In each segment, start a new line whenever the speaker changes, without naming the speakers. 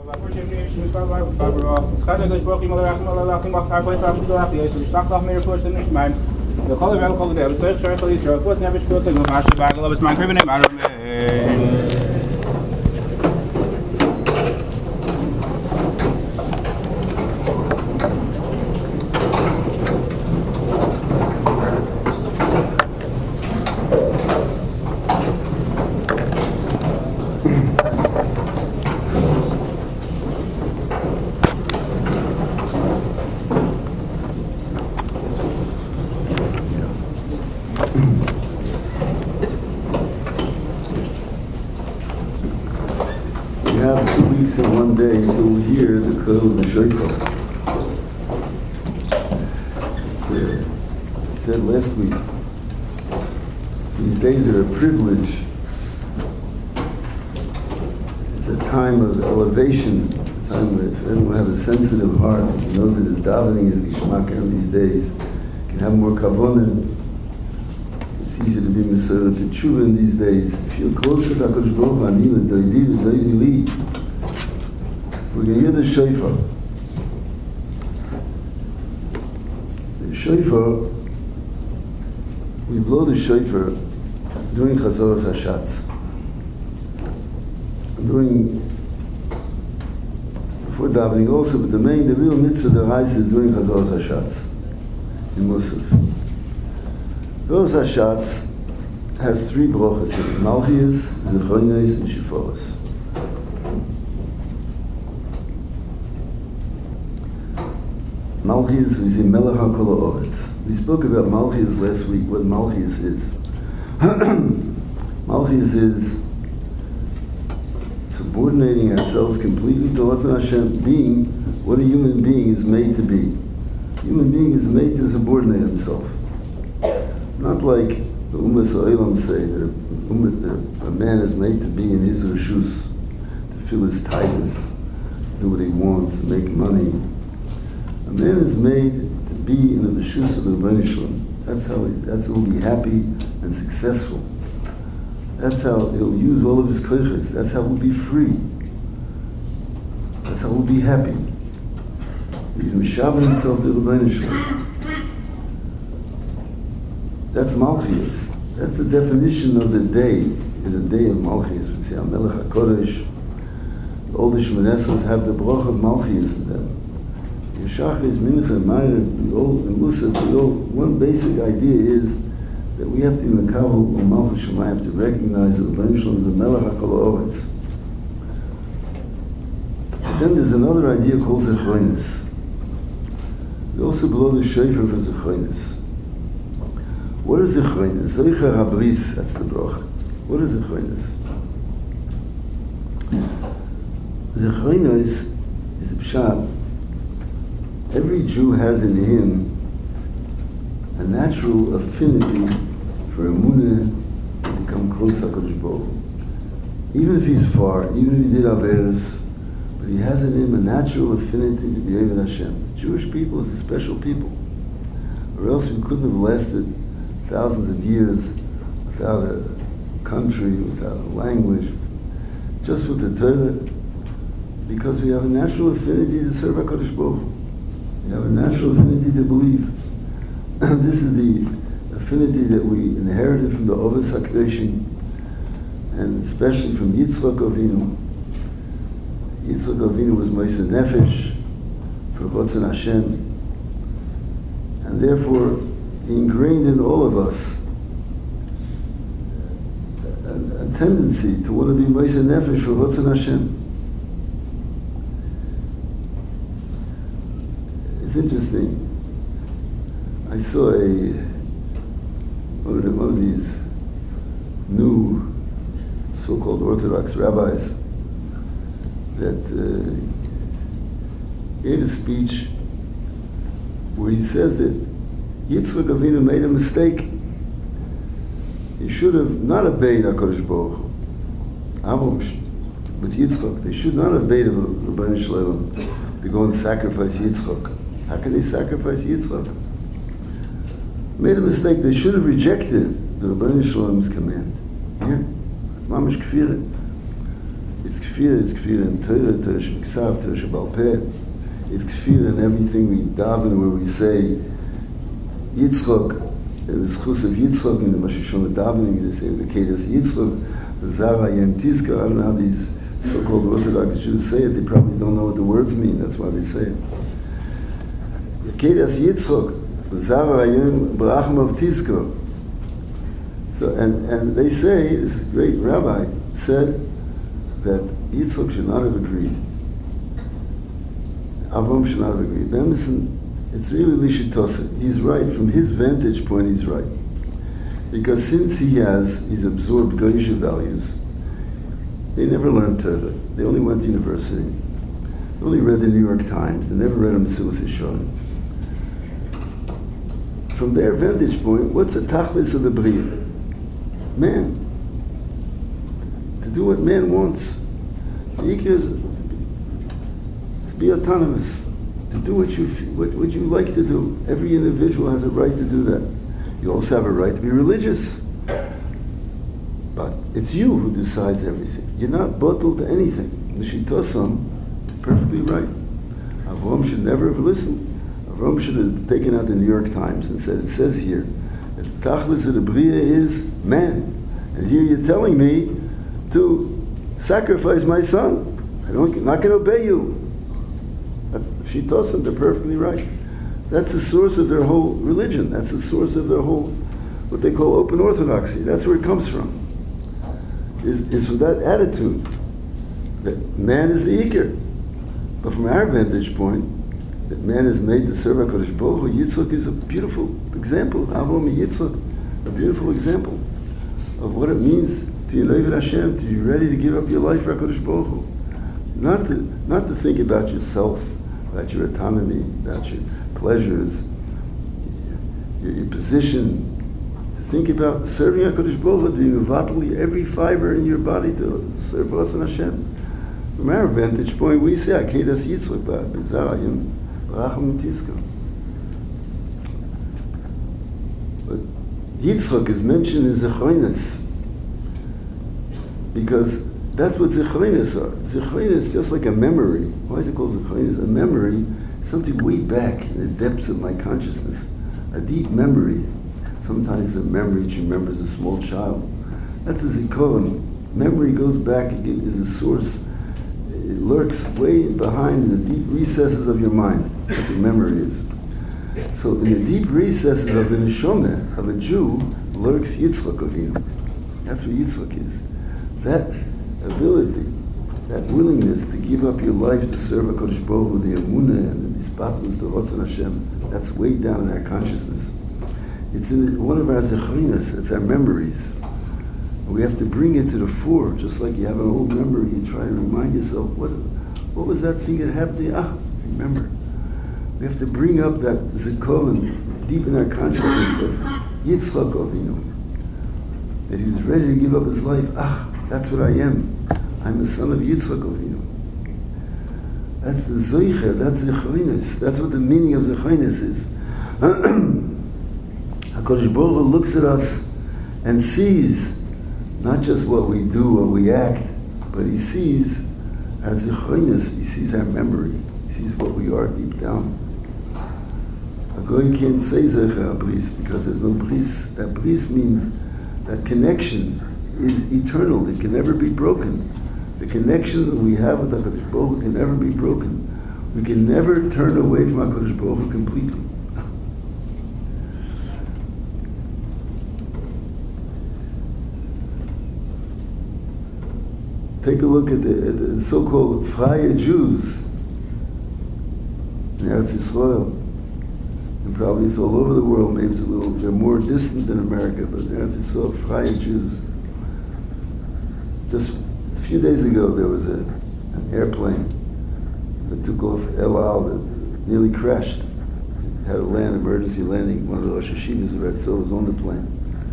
And one day until we hear the call of the shofar. I said last week, these days are a privilege. It's a time of elevation, a time where if anyone has a sensitive heart, he knows that his davening is gishmak these days, can have more kavanah. It's easy to be Mesorah to tshuva in these days. If you're closer to HaKadosh Baruch Hu, ani v'doidi li, we're going to hear the shofar. The shofar, we blow the shofar during Chazoras Hashatz. Before davening also, but the real mitzvah, the reis is during Chazoras Hashatz in Musaf. Chazoras Hashatz has three brachas: Malchiyas, Zechronos, and Shiforos. Malchiyas, we say Melech HaKol Ha'aretz. We spoke about Malchiyas last week, what Malchiyas is. Malchiyas is subordinating ourselves completely to Ratzon Hashem, being what a human being is made to be. A human being is made to subordinate himself. Not like the Ummas Ha'olam say, that a man is made to be in his reshus, to fill his tightness, do what he wants, make money. A man is made to be in the reshus of the Rebbeinu Shalom. That's how he'll be happy and successful. That's how he'll use all of his koiches. That's how he'll be free. That's how he'll be happy. He's mishaving himself to the Rebbeinu Shalom. That's Malchiyas. That's the definition of the day, is a day of Malchiyas. We say, HaMelech HaKodesh. All the Shemoneh Esrei have the bracha of Malchiyas in them. Yeshachris, Mincha, Ma'ariv, in Musaf, one basic idea is that we have to be Mekabel or Malchus Shemayim, have to recognize that the Rebbeinu Shalom is the Melech HaKol Ha'aretz. But then there's another idea called Zechronos. We also blow the shofar for Zechronos. What is Zechronos? Zoicher HaBris, that's the bracha. What is Zechronos? Zechronos is a pshat. Every Jew has in him a natural affinity for Emunah to become close to HaKadosh Baruch Hu. Even if he's far, even if he did Averos, but he has in him a natural affinity to be Eved Hashem. Jewish people is a special people. Or else we couldn't have lasted thousands of years without a country, without a language, just with the Torah, because we have a natural affinity to serve HaKadosh Baruch Hu. We have a natural affinity to believe. This is the affinity that we inherited from the Ovos HaKadoshim, and especially from Yitzchak Avinu. Yitzchak Avinu was Moshe Nefesh for Ratzon Hashem, and therefore he ingrained in all of us a tendency to want to be Moshe Nefesh for Ratzon Hashem. It's interesting. I saw one of these new so-called Orthodox rabbis that gave a speech where he says that Yitzchak Avinu made a mistake. He should have not obeyed HaKadosh Baruch Hu. Avram with Yitzchak, they should not have obeyed Rebbeinu Shalom to go and sacrifice Yitzchak. How can they sacrifice Yitzchak? Made a mistake. They should have rejected the Rebbeinu Shalom's command. Yeah, that's mamish kfirah. It's kfir in Torah, Torah Shemiksav, Torah Shebal Peh. It's kfir in everything we daven, where we say Yitzchok, the schus of Yitzchok in the Rosh Hashanah davening. They say V'kedas Yitzchok, Zara Yem Tizka. I don't know how these so-called Orthodox Jews say it. They probably don't know what the words mean. That's why they say it. V'kedas Yitzchok, Zara Yem Barachim of Tizka. So, and they say, this great rabbi said that Yitzchok should not have agreed. Avram should not have agreed. Now listen, it's really Lishitosa. He's right. From his vantage point, he's right. Because since he's absorbed Goyish values, they never learned Torah. They only went to university. They only read the New York Times. They never read a Mesilas Yesharim. From their vantage point, what's the tachlis of the Bria? Man. To do what man wants. The Ikar is to be autonomous. To do what you like to do. Every individual has a right to do that. You also have a right to be religious. But it's you who decides everything. You're not bottled to anything. The Shitosam is perfectly right. Avram should never have listened. Avram should have taken out the New York Times and said, it says here, that the Tachlis of the Bria is man. And here you're telling me to sacrifice my son. I'm not going to obey you. That's Shitosam, they're perfectly right. That's the source of their whole religion. That's the source of their whole, what they call open orthodoxy. That's where it comes from. Is from that attitude that man is the Ikar. But from our vantage point, that man is made to serve HaKadosh Baruch Hu, Yitzchak is a beautiful example. Avram Yitzchak, a beautiful example of what it means to be an Oved Hashem, to be ready to give up your life for HaKadosh Baruch Hu. Not to think about yourself, about your autonomy, about your pleasures, your position. To think about serving HaKadosh Baruch Hu, to be mevatel every fiber in your body to serve Ratzon Hashem. From our vantage point, we say, Akedas Yitzchak b'Zarayim Barachim Tizka. But Yitzchak is mentioned in Zechroinus because that's what Zechroinus are. Zechroinus is just like a memory. Why is it called Zechroinus? A memory, something way back in the depths of my consciousness. A deep memory. Sometimes it's a memory that you remember as a small child. That's a Zikaron. Memory goes back, it is a source. It lurks way behind in the deep recesses of your mind. That's what memory is. So in the deep recesses of the neshama of a Jew lurks Yitzchak Avinu. That's what Yitzchak is. That ability, that willingness to give up your life to serve HaKadosh Baruch Hu, the Emunah and the Nispatlus, the Ratzon Hashem, that's way down in our consciousness. It's in one of our Zechrinas, it's our memories. We have to bring it to the fore, just like you have an old memory, you try to remind yourself, what was that thing that happened to you? Remember. We have to bring up that zikaron deep in our consciousness of Yitzchak Avinu, that he was ready to give up his life. That's what I am. I'm the son of Yitzchak Avinu. That's the Zoicher, that's Zechrinus. That's what the meaning of Zechrinus is. HaKadosh Baruch Hu looks at us and sees not just what we do or we act, but he sees our Zechrinus, he sees our memory, he sees what we are deep down. A goy can't say Zecher Bris because there's no bris. That bris means that connection is eternal. It can never be broken. The connection that we have with HaKadosh Baruch Hu can never be broken. We can never turn away from HaKadosh Baruch Hu completely. Take a look at the so-called Freie Jews in Eretz Yisrael. And probably it's all over the world. Maybe they're more distant than America, but in Eretz Yisrael, Freie Jews. Just a few days ago, there was an airplane that took off El Al that nearly crashed. It had a emergency landing. One of the Rosh Hashivas of Eretz Yisrael was on the plane.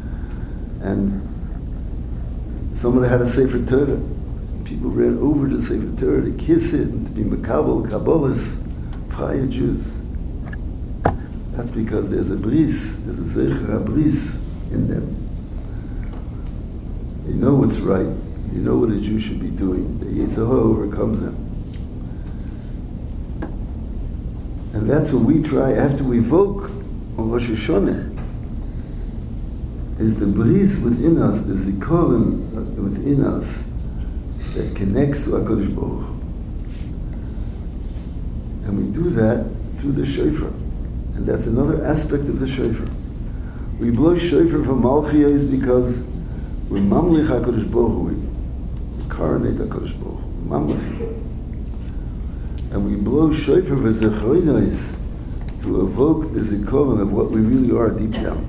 And someone had a Sefer Torah. People ran over to Sefer Torah to kiss it and to be Makabal, Kabbalas, Freie Jews. That's because there's a bris, there's a Zecher HaBris in them. They know what's right. You know what a Jew should be doing. The Yetzer Hara overcomes them. And that's what we try after we evoke on Rosh Hashanah, is the bris within us, the zikaron within us that connects to HaKadosh Baruch Hu. And we do that through the shofar. And that's another aspect of the shofar. We blow shofar for Malchiyos because we're mamlich HaKadosh Baruch Hu. We incarnate HaKadosh Baruch Hu. Mamlich. And we blow shofar for Zechonos to evoke the zikaron of what we really are deep down.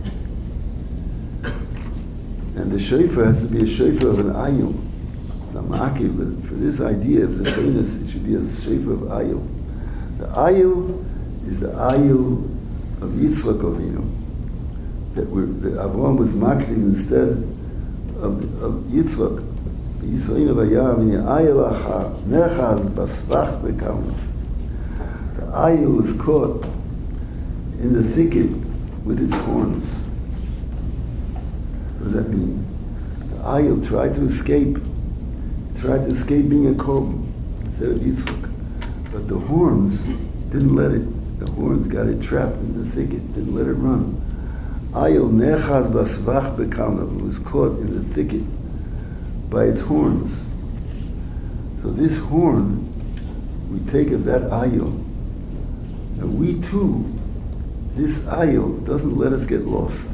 And the shofar has to be a shofar of an ayil. It's a ma'akiv, but for this idea of Zechonos, it should be a shofar of ayil. The ayil is the ayil of Yitzchak Avinu. That Avraham was makiv instead of Yitzchak. Yisrael v'yarav in ayil acha nechaz basvach bekamuf. The ayil was caught in the thicket with its horns. What does that mean? The ayil tried to escape being a korban instead of Yitzchak. But the horns didn't let it. The horns got it trapped in the thicket, didn't let it run. Ayil nechaz basvach bekamuf. It was caught in the thicket by its horns. So this horn, we take of that ayil, and we too, this ayil doesn't let us get lost.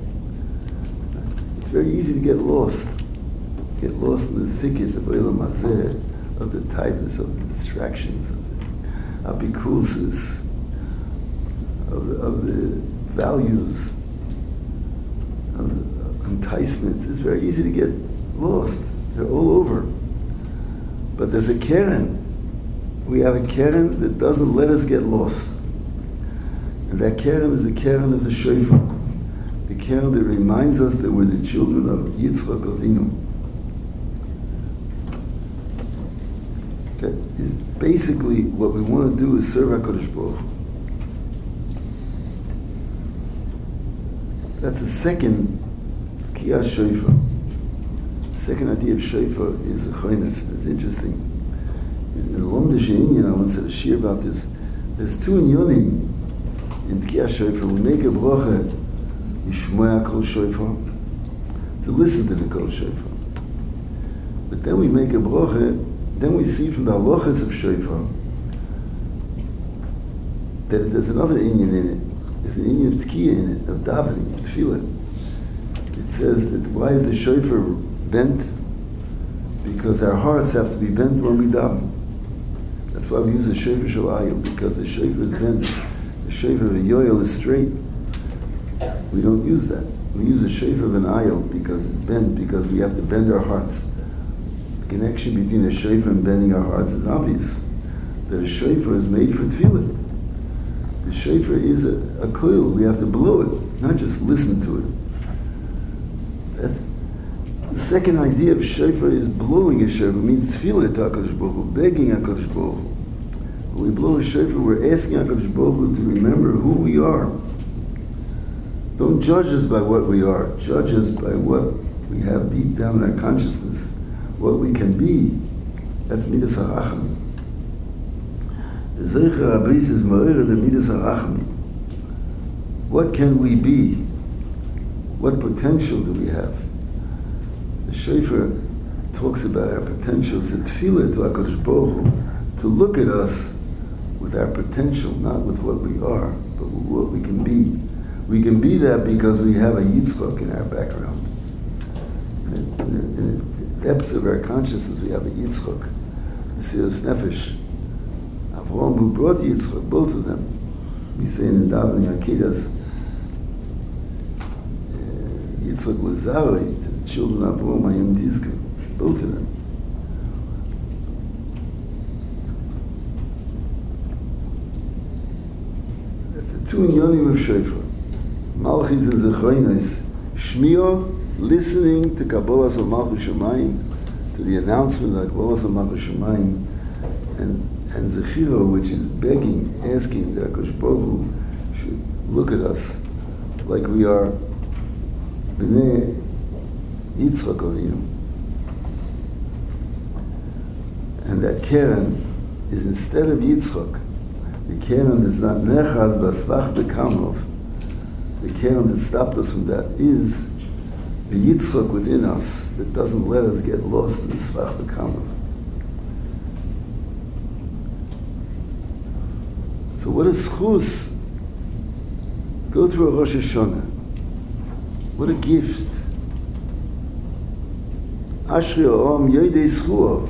It's very easy to get lost in the thicket of Olam Hazeh, of the tightness, of the distractions, of the apikusis, of the values, of the enticements. It's very easy to get lost. They're all over. But there's a keren. We have a keren that doesn't let us get lost. And that keren is the keren of the shofar. The keren that reminds us that we're the children of Yitzchak Avinu. That is basically what we want to do is serve HaKadosh Baruch Hu. That's the second Kiyas Shofar. Second idea of shofar is zechonos. It's interesting. In the Lomdish Inyan, I once said a shir about this. There's two inyonim in Tkiyah Shofar. We make a bracha, Yishmoya Kol Shofar, to listen to the Kol Shofar. But then we make a bracha, then we see from the halachas of shofar that there's another inyan in it. There's an inyan of Tkiyah in it, of davening, of tefillah. It says that why is the shofar bent? Because our hearts have to be bent when we daven. That's why we use the shofar shel ayil, because the shofar is bent. The shofar of a yoel is straight. We don't use that. We use the shofar of an ayil because it's bent, because we have to bend our hearts. The connection between a shofar and bending our hearts is obvious. That a shofar is made for tefillah. The shofar is a coil. We have to blow it, not just listen to it. That's the second idea of shofar is blowing a shofar. It means tefillah to HaKadosh Baruch Hu, begging HaKadosh Baruch Hu. When we blow a shofar, we're asking HaKadosh Baruch Hu to remember who we are. Don't judge us by what we are. Judge us by what we have deep down in our consciousness, what we can be. That's Midas HaRachamim. The Zeicher HaBris is Ma'ir the Midas HaRachamim. What can we be? What potential do we have? The shofar talks about our potential. It's a tefillah to HaKadosh Baruch Hu to look at us with our potential, not with what we are, but with what we can be. We can be that because we have a Yitzchak in our background. In the depths of our consciousness, we have a Yitzchak, Mesiras Nefesh. Avraham, who brought Yitzchak, both of them. We say in the davening Akedas, Yitzchak was Zarei to the children of Avraham Hayom Tizkor, both of them. That's the two inyonim of shofar. Malchis and Zechonos. Shmiya, listening to Kabbalas of Malchus Shamayim, to the announcement of Kabbalas of Malchus Shamayim, and Zechira, which is begging, asking that HaKadosh Baruch Hu should look at us like we are Bnei Yitzchak Avinu. And that Keren is instead of Yitzchak. The Keren is not Nechaz Basvach Bekamov. The Keren that stopped us from that is the Yitzchak within us that doesn't let us get lost in the Svach Bekamov. So what is Chus? Go through a Rosh Hashanah. What a gift. Ashri Ha'om Yodei Zchuo.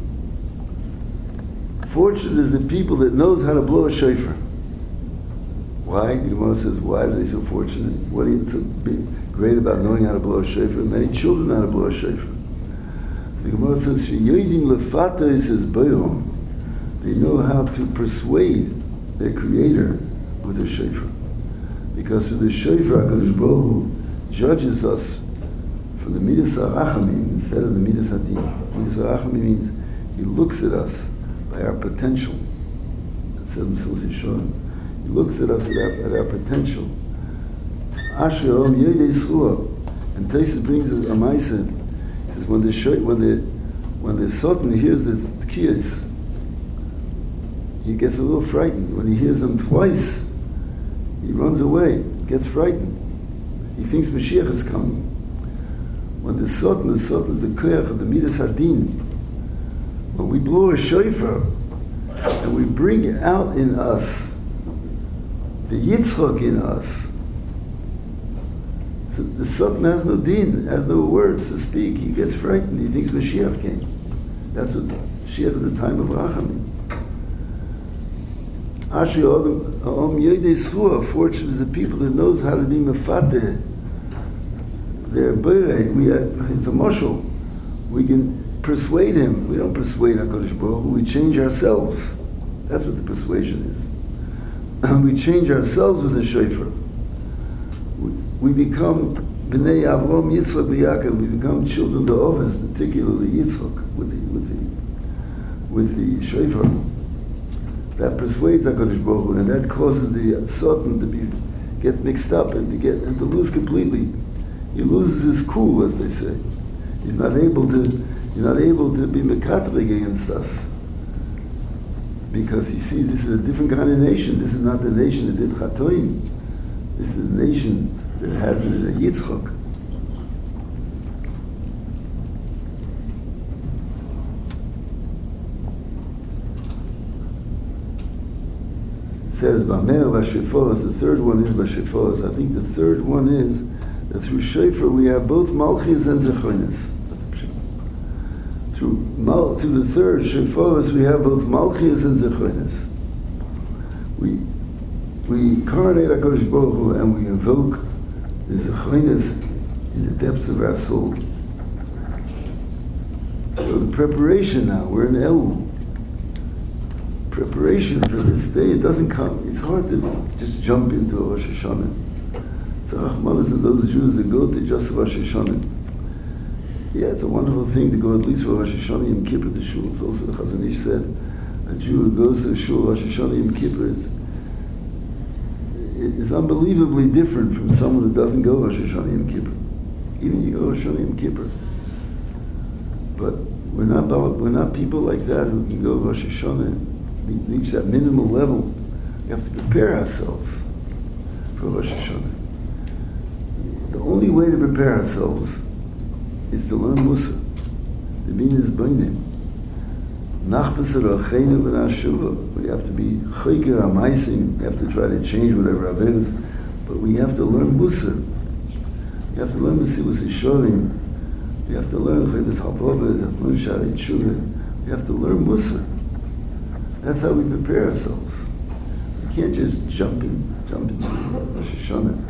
Fortunate is the people that knows how to blow a shofar. Why? The Gemara says, why are they so fortunate? What is so great about knowing how to blow a shofar? Many children know how to blow a shofar. So the Gemara says, Sheyodim lefata is his bayom. They know how to persuade their creator with a shofar. Because through the shofar, HaKadosh Baruch Hu judges us from the Midas HaRachamim instead of the Midas HaDin. Midas HaRachamim means he looks at us by our potential. It says in Mesilas Yesharim. He looks at us at our potential. Asher Om Yodei Zchuo. And Tosfos brings a Maaseh. He says when the Sultan hears the Tkiyos, he gets a little frightened. When he hears them twice, he runs away, gets frightened. He thinks Mashiach is coming. When the Sultan is the Koyach of the Midas Hadin. When we blow a shofar and we bring out in us the Yitzchak in us, so the Sultan has no din, has no words to speak. He gets frightened. He thinks Mashiach came. That's what Mashiach is the time of Rachamim. Ashri Ha'om Yodei Zchuo. Fortunate is the people that knows how to be mefateh. They're boirei. It's a mashal. We can persuade him. We don't persuade HaKadosh Baruch Hu. We change ourselves. That's what the persuasion is. We change ourselves with the shofar. We become Bnei Avram, Yitzchak, Yaakov. We become children of the Oves, particularly Yitzchak, with the shofar. That persuades HaKadosh Baruch Hu, and that causes the Sultan to get mixed up and to lose completely. He loses his cool, as they say. He's not able to be mekatrig against us. Because he sees this is a different kind of nation. This is not the nation that did Chatoim. This is a nation that has a Yitzchak. It says, Bamer v'sheforos, the third one is v'sheforos. I think the third one is that through shofar we have both malchus and zechonis. Through the third sheforos we have both malchus and zechonis. We coronate HaKadosh Baruch Hu and we invoke the zechonis in the depths of our soul. So the preparation now, we're in Elul. Preparation for this day, it doesn't come. It's hard to just jump into a Rosh Hashanah. It's a Rahmanas of those Jews that go to just Rosh Hashanah. Yeah, it's a wonderful thing to go at least for Rosh Hashanah Yom Kippur to shul. It's also, the Chazon Ish said, a Jew who goes to shul Rosh Hashanah Yom Kippur is unbelievably different from someone who doesn't go Rosh Hashanah Yom Kippur. Even you go Rosh Hashanah Yom Kippur. But we're not people like that who can go Rosh Hashanah, reach that minimal level. We have to prepare ourselves for Rosh Hashanah. The only way to prepare ourselves is to learn Musa. The meaning is bainim. Nachbas Rocheinu v'nashuva. We have to be chayker amaisim. We have to try to change whatever averes, but we have to learn Musa. We have to learn Mesilas Yesharim. We have to learn Chayvus Halvova. We have to learn Shari Tshuva. We have to learn Musa. That's how we prepare ourselves. We can't just jump into Rosh Hashanah.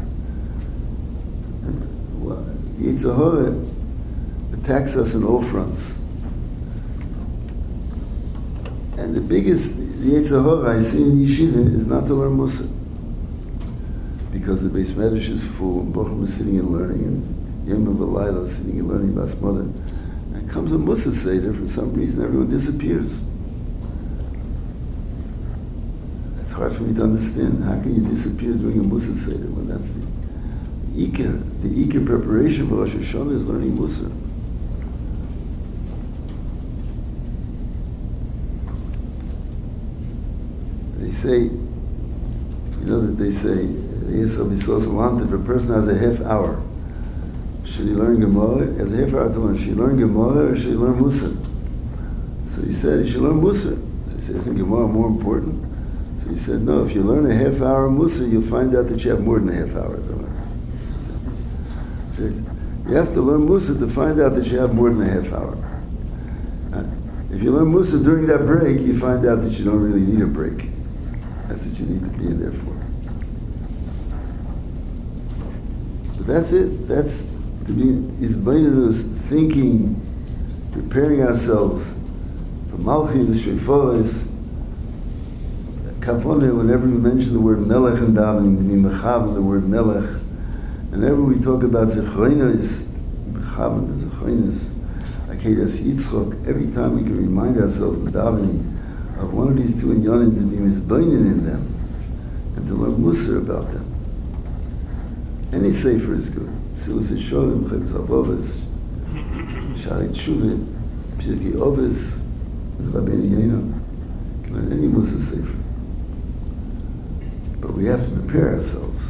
Yetzer Hara attacks us on all fronts. And the biggest Yetzer Hara I see in Yeshiva is not to learn Musa. Because the Beis Medrash is full, and Bochum is sitting and learning, and Yom V'Layla is sitting and learning Basmada. And comes a Musa Seder, for some reason everyone disappears. It's hard for me to understand. How can you disappear during a Musa Seder when that's the Iker? The Iker preparation for Rosh Hashanah is learning Musa. They say, you know that they say, if a person has a half hour, should he learn Gemara? He has a half hour to learn. Should he learn Gemara or should he learn Musa? So he said he should learn Musa. He said, isn't Gemara more important? So he said, no, if you learn a half hour Musa, you'll find out that you have more than a half hour to learn. You have to learn Musa to find out that you have more than a half hour. If you learn Musa during that break, you find out that you don't really need a break. That's what you need to be in there for. But that's it. That's to be Izbainus, thinking, preparing ourselves for Malchi, the Shreiforis, Kavanah, whenever we mention the word Melech and davening, to be Mechavan, the word Melech. Whenever we talk about Zechroinos, Mechavan, the Zechroinos, Akedas Yitzchok, every time we can remind ourselves in davening of one of these two inyanim to be Mizbainin in them and to learn Musar about them. Any sefer is good. Silas Yeshorim, Chavos Avovas, Shari Tshuvit, Pirkei Ovis, Rabbeinu Yonah. You can learn any Musar sefer. But we have to prepare ourselves.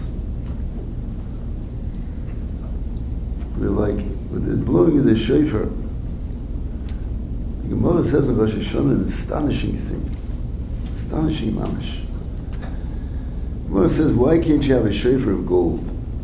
We're like, with the blowing of the shofar, the Gemara says in Rosh Hashanah an astonishing thing. Astonishing mamash. The Gemara says, why can't you have a shofar of gold?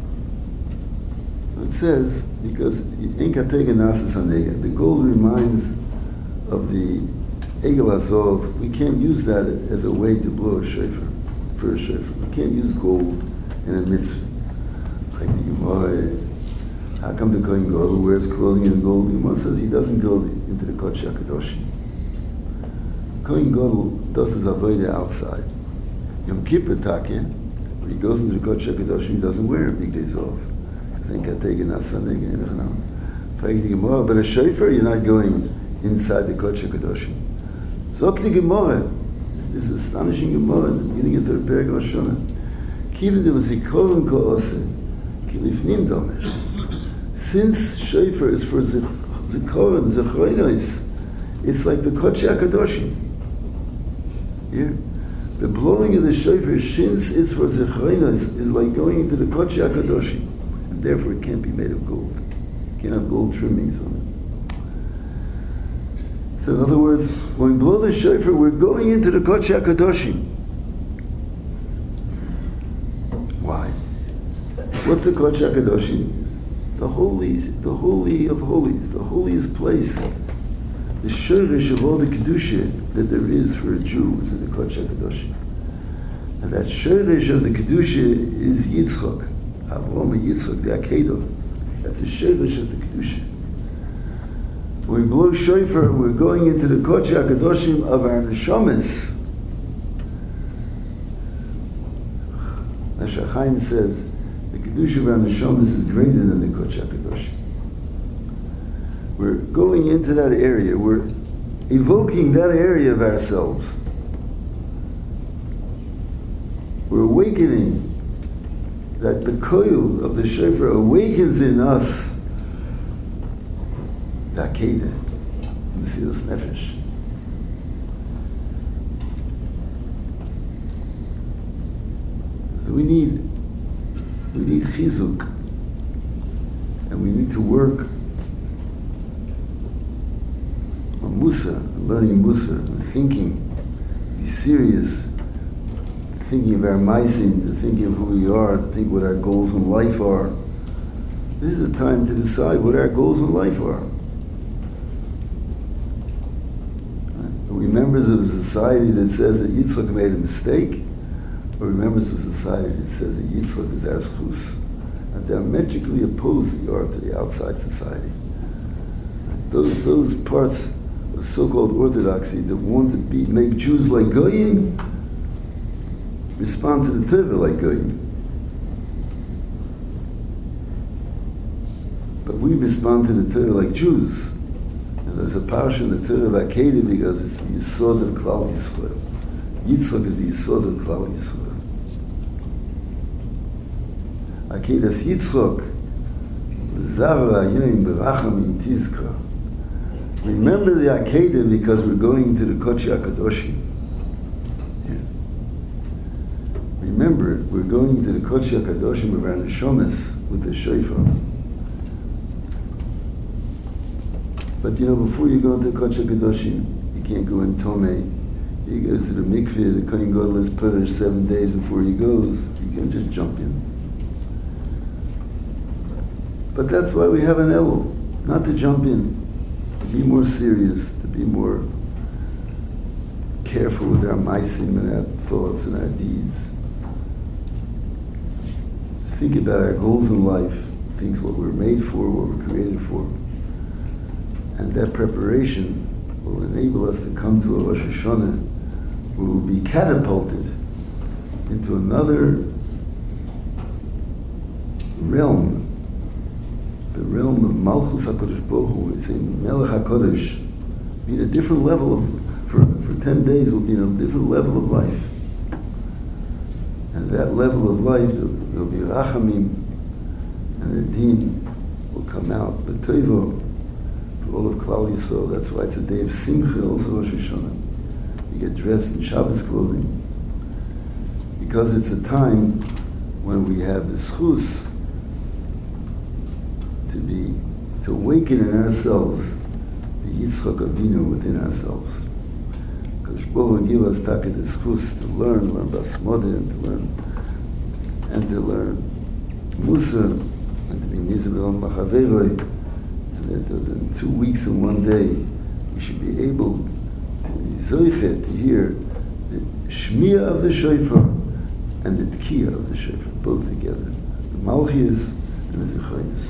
It says, because the gold reminds of the Egel Azov. We can't use that as a way to blow a shofar, for a shofar. We can't use gold in a mitzvah. Like the Gemara, how come the Kohen Gadol wears clothing in gold? The Gemara says he doesn't go into the Kodesh HaKadoshim. Kohen Gadol does his avodah outside. Yom Kippur Takin, when he goes into the Kodesh HaKadoshim, he doesn't wear a big days off. But a shofar, you're not going inside the Kodesh HaKadoshim. Zok the Gemara, this astonishing Gemara in the beginning of the Perek Rosh Hashanah. Kivin de v'zikoron ko'ose, kilifnim domeh. Since shofar is for zikoron, zechroinos, it's like the Kodesh HaKadoshim. Here, the blowing of the shofar, since it's for zechroinos, is like going into the Kodesh HaKadoshim. Therefore, it can't be made of gold. You can't have gold trimmings on it. So, in other words, when we blow the shofar, we're going into the Kodesh HaKadoshim. Why? What's the Kodesh HaKadoshim? The holy of holies, the holiest place. The shorish of all the kedusha that there is for a Jew is in the Kodesh HaKadoshim. And that shorish of the kedusha is Yitzchak. Avram Yitzchak, the Akedah. That's the shorish of the kedusha. When we blow shofar, we're going into the Kodesh HaKadoshim of our neshamas. Meshach Chaim says the kedusha of our neshamas is greater than the Kodesh HaKadoshim. We're going into that area. We're evoking that area of ourselves. We're awakening. That the koil of the shofar awakens in us the Akedah, the Mesilas Nefesh. We need chizuk, and we need to work on Musa, learning Musa, thinking, be serious. Thinking of our maisim, to thinking of who we are, to think what our goals in life are. This is a time to decide what our goals in life are. Are we members of a society that says that Yitzchak made a mistake? Or are we members of a society that says that Yitzchak is our schus? And diametrically opposed we are to the outside society. Those parts of so-called orthodoxy that want to make Jews like Goyim, respond to the Torah like Goyim. But we respond to the Torah like Jews. And there's a parsha in the Torah of Akedah because it's the Yisod of Klal Yisrael. Yitzchak is the Yisod of Klal Yisrael. Akedas Yitzchak, L'zara Yoim Berachamim Tizkar. Remember the Akedah because we're going into the Kodesh HaKadoshim. remember, we're going to the Kodesh HaKadoshim of our neshamas with the shofar. But before you go into Kodesh HaKadoshim, you can't go in Tomei. He goes to the mikveh, the Kohen Gadol is put 7 days before he goes. You can just jump in. But that's why we have an Elul, not to jump in, to be more serious, to be more careful with our maisim and our thoughts and our deeds. Think about our goals in life, think what we're made for, what we're created for. And that preparation will enable us to come to a Rosh Hashanah where we'll be catapulted into another realm, the realm of Malchus HaKadosh Baruch Hu. We say Melech HaKadosh, be in a different level of, for 10 days we'll be in a different level of life. And that level of life, there'll be Rachamim, and the Deen will come out, the Teivo, for all of Klal Yisrael. That's why it's a day of Simcha, also Rosh Hashanah. You get dressed in Shabbos clothing, because it's a time when we have the schus to awaken in ourselves the Yitzchak Avinu within ourselves. Because Baruch Hu give us taka the schus to learn Basmodah, and to learn Musa, and to be Nizam El Machaveroi, and that in 2 weeks and 1 day we should be able to be zoichet, to hear the Shmiya of the Shofar and the Tkiya of the Shofar, both together, the Malchias and the Zechaynis.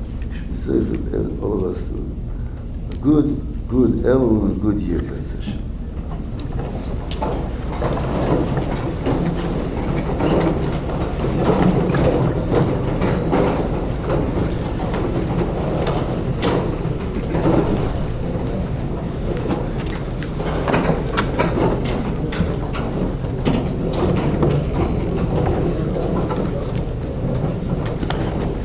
All of us to a good Elul and a good year, B'ez Hashem.